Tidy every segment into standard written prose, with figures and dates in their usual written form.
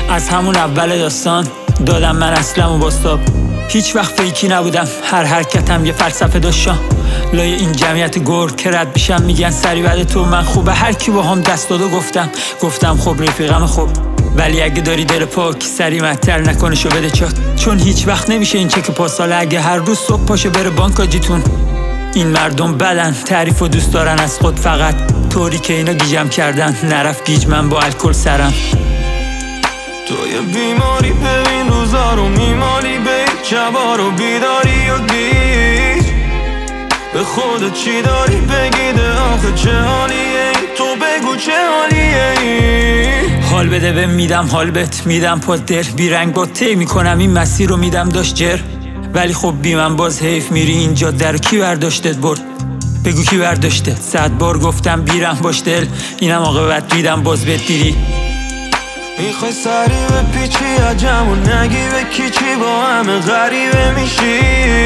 از همون اول داستان دادم من اصلم و باستاب. هیچ وقت فیکی نبودم، هر حرکتم یه فلسفه داشتم. لای این جمعیت گور که رد میشم میگن سری بعد تو من خوبه. هر کی با هم دست داد و گفتم خب رفیقم خوب. ولی اگه داری دل پاک سری مطر نکنشو بده چاک، چون هیچ وقت نمیشه این چک پاساله اگه هر روز صبح پاشه بره بانک آجیتون. این مردم بدن تعریف و دوست دارن از خود، فقط طوری که اینا گیجم کردن نرفت گیج من با الکل سرم. تو یه بیماری ببین روزا رو میمالی، به شبا رو بیداری و گیج. به خودت چی داری بگیده آخه چه حالیه، تو بگو چه حالیه. حال بده به میدم حال بهت میدم پا دل بیرنگ با تی میکنم این مسیر رو میدم داشت جر. ولی خب بی من باز حیف میری اینجا در کی برداشتت برد، بگو کی برداشته. 100 بار گفتم بیرم باش دل، اینم عاقبت دیدم باز بهت دیدی. میخوای سری به پیچی عجم و نگی به کیچی، با همه غریبه میشی.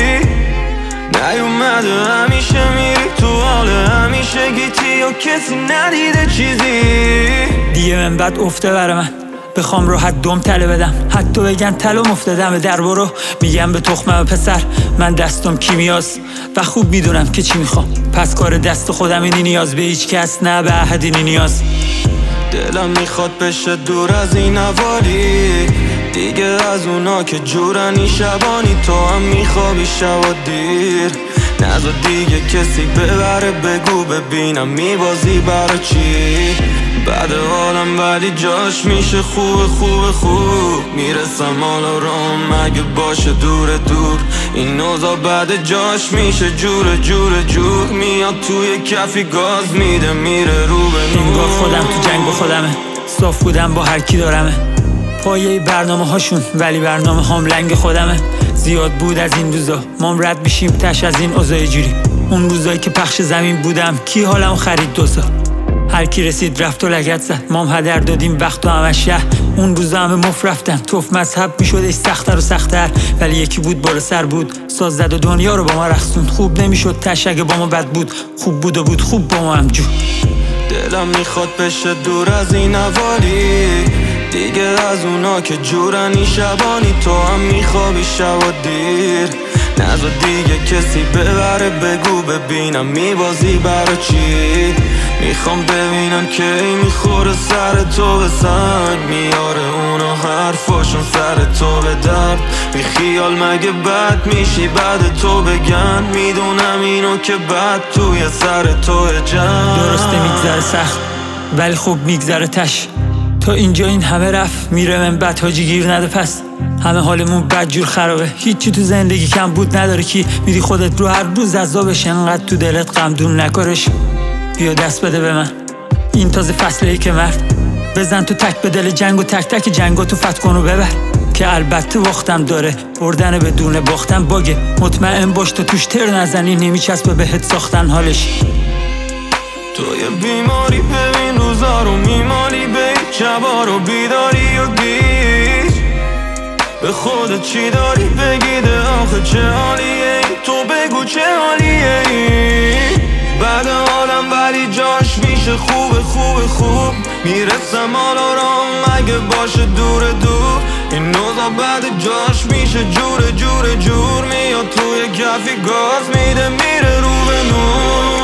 نیومده همیشه میری تو حال همیشه گیتی و کسی ندیده چیزی. دیگه من بد افته بره من بخوام راحت دم تله بدم، حتی بگن تلم افتادم در برو میگم به تخمم پسر من دستم کیمیاست و خوب میدونم که چی میخوام. پس کار دست خودم اینی نیاز به هیچ کس نه به احد اینی نیاز. دلم میخواد بشه دور از این حوالی دیگه، از اونا که جورنی شبانی تو هم میخوابی شب و دیر. نذار دیگه کسی ببره بگو ببینم میبازی برا چی. بعد حالم ولی جاش میشه خوب میرسم حالا رام اگه باشه دور این نوزا بعد جاش میشه جور میاد توی کفی گاز میده میره رو به نور. انگار خودم تو جنگ با خودمه، صاف بودم با هر کی دارمه. پایه برنامه هاشون ولی برنامه هم لنگ خودمه. زیاد بود از این روزا مام رد بشیم تش از این اوضاع جوری. اون روزایی که پخش زمین بودم کی حالم خرید دوسا. هر کی رسید رفت و لگت زد، مام هدر دادیم وقت و همش شه. اون روزا همه مف رفتن توف مذهب میشد ای سختر و سختر. ولی یکی بود بالا سر بود ساز زد و دنیا رو با ما رقصون. خوب نمیشد تش اگه با ما بد بود، خوب بود و بود خوب با ما هم جو. دلم میخواد بشه دور از این حوالی دیگه، از اونا که جورنی شبانی تو هم میخوابی شب و دیر. نذار دیگه کسی ببره بگو ببینم میبازی برا چی. میخوام ببینم که ای میخوره سر تو به سنگ، میاره اونا حرفاشون سر تو به درد. بی خیال مگه بد میشی بعد تو بگن، میدونم اینو که بد توی سر تو جمع. درسته میگذره سخت ولی خوب میگذره تش. تا اینجا این همه رفت میره من بد حاجی گیر نده پس. همه حالمون بد جور خرابه، هیچی تو زندگی کم بود نداره کی. میری خودت رو هر روز عذابش انقدر تو دلت غمدون نکارش. بیا دست بده به من این تازه فصله ای که مرد بزن تو تک به دل جنگ و تک تک جنگا تو فتح کن و ببر. که البته وقتم داره بردن بدون باختن باگه. مطمئن باش تو توش تر نزنی نمیچسبه بهت ساختن حالش. تو یه بیماری ببین روزا رو میمالی، به شبا رو بیداری و گیج. به خودت چی داری بگیده آخه چه حالیه، تو بگو چه حالیه. بعد حالم ولی جاش میشه خوب میرسم حالا رام اگه باشه دور این نوزا بعد جاش میشه جور میاد توی کفی گاز میده میره رو به نور.